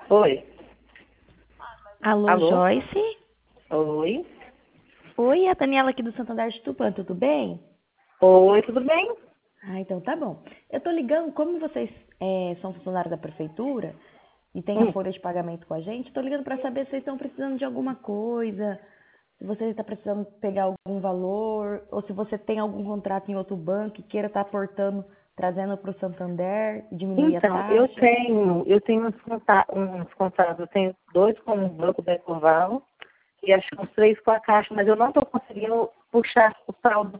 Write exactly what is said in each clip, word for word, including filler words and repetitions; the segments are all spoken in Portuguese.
Oi. Alô, Alô? Joyce? Oi. Oi, é a Daniela aqui do Santander de Tupã, tudo bem? Oi, tudo bem? Ah, então tá bom. Eu tô ligando, como vocês é, são funcionários da prefeitura e tem a Hum. folha de pagamento com a gente, tô ligando para saber se vocês estão precisando de alguma coisa, se você está precisando pegar algum valor, ou se você tem algum contrato em outro banco e queira estar aportando, trazendo para o Santander e diminuir a Então, eu taxa. tenho, eu tenho uns conta- uns contratos, eu tenho dois com o Banco da Ecoval e acho que uns três com a Caixa, mas eu não estou conseguindo puxar o saldo.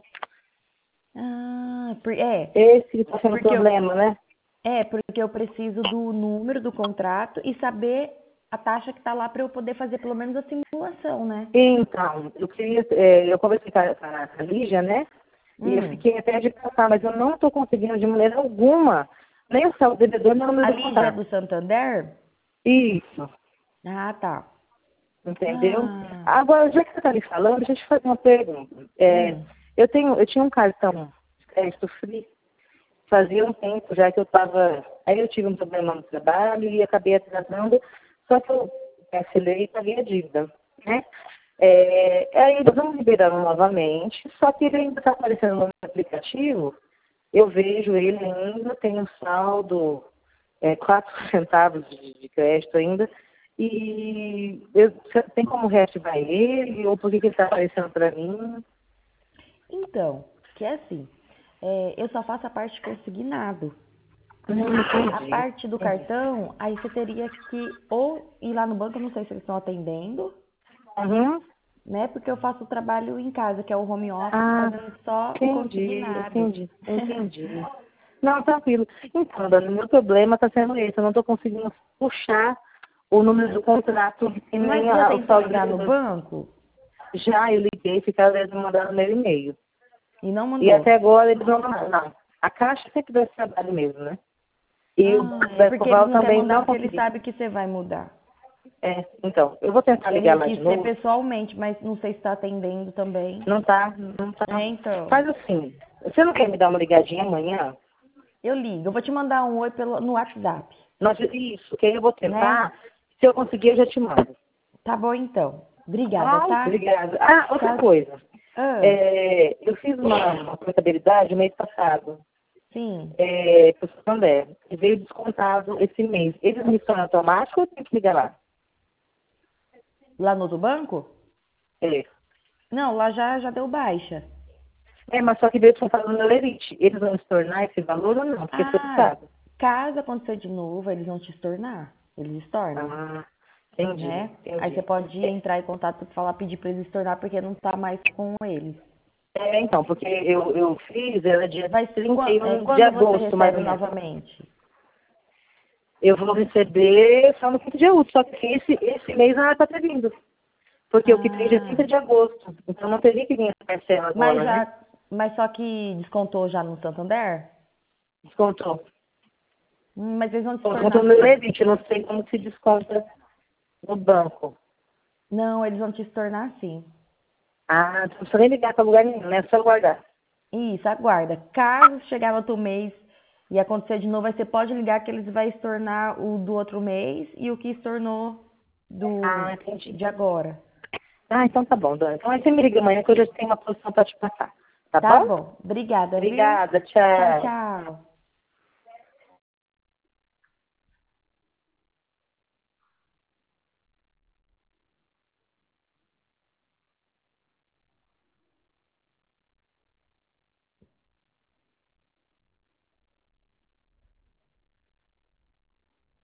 Ah, por- é, Esse está sendo o porque eu, problema, né? É, porque eu preciso do número do contrato e saber a taxa que está lá para eu poder fazer pelo menos a simulação, né? Então, eu queria, é, eu conversei com a, com a Lígia, né? E eu Hum. fiquei até de passar, mas eu não estou conseguindo de maneira alguma, nem o saldo devedor, nem o A número do Lígia é contrato. do Santander? Isso. Ah, tá. Entendeu? Ah, Agora, já que você está me falando, deixa eu te fazer uma pergunta. É, hum. eu, tenho, eu tinha um cartão de crédito free, fazia um tempo já que eu estava. Aí eu tive um problema no trabalho e acabei atrasando, só que eu cancelei e paguei a dívida. Né? É, aí eles não liberaram novamente, só que ele ainda está aparecendo no aplicativo, eu vejo ele ainda, tem um saldo, é, quatro centavos de, de crédito ainda. E eu, tem como reativar ele? Ou por que, que ele está aparecendo para mim? Então, que é assim, é, eu só faço a parte consignado. Não A entendi. parte do cartão, aí você teria que ou ir lá no banco, eu não sei se eles estão atendendo, Uhum. né? Porque eu faço o trabalho em casa, que é o home office, Ah, fazendo só o entendi, consignado. entendi, entendi. Não, tranquilo. Então, Dani, o meu problema está sendo esse. Eu não estou conseguindo puxar o número do contrato e Mas nem você já a- o tentou saldo ligar no devedor. banco Já eu liguei, ficaram eles me mandaram meu e-mail. e não E até mandou? agora eles não mandaram. Não. A Caixa sempre dá esse trabalho mesmo, né? E o Ah, Banco é da porque eles Ecoval não querem também mandar não porque eles conseguiu. sabem que você vai mudar. É, então, eu vou tentar ligar Teria lá que de ser novo. pessoalmente, mas não sei se está atendendo também. Não tá, não tá. É, então. Faz assim, você não quer me dar uma ligadinha amanhã? Eu ligo. Eu vou te mandar um oi pelo, no WhatsApp, Nós, isso, que aí eu vou né? tentar. Se eu conseguir, eu já te mando. Tá bom, então. Obrigada, Ah, tá? obrigada. Ah, outra Tchau. coisa. Ah, É, eu fiz uma, uma contabilidade mês passado, sim. é, para o Santander, e veio descontado esse mês. Eles me estão automático ou eu tenho que ligar lá? Lá no outro banco? É. Não, lá já, já deu baixa. É, mas só que veio descontado no meu Lerite. Eles vão se tornar esse valor ou não? Porque foi Ah, trocado. caso aconteça de novo, eles vão te estornar. Eles estornam, Ah, entendi, né? Aí você entendi. pode entrar em contato e falar, pedir para eles estornar porque não tá mais com eles. É, então, porque eu, eu fiz, era dia Vai, trinta quan- e é, um de quando você agosto, mais recebe ou menos. novamente? Eu vou receber só no quinto de agosto, só que esse, esse mês não era para ter vindo. Porque o que tem dia Ah, trinta de agosto. Então não teria que vir a parcela mas agora, né? já, mas só que descontou já no Santander? Descontou. Hum, Mas eles vão te Descontou estornar no meu sim. Levite, eu não sei como se desconta no banco. Não, eles vão te estornar sim. Ah, não precisa nem ligar para lugar nenhum, né? É só guardar. Isso, aguarda. Caso chegar no outro mês e acontecer de novo, aí você pode ligar que eles vão estornar o do outro mês e o que estornou do Ah, entendi. de agora. Ah, então tá bom, Dani. Então aí você me liga amanhã que eu já tenho uma posição para te passar. Tá Tá bom? bom. Obrigada, viu? Obrigada, Tchau, tchau. tchau.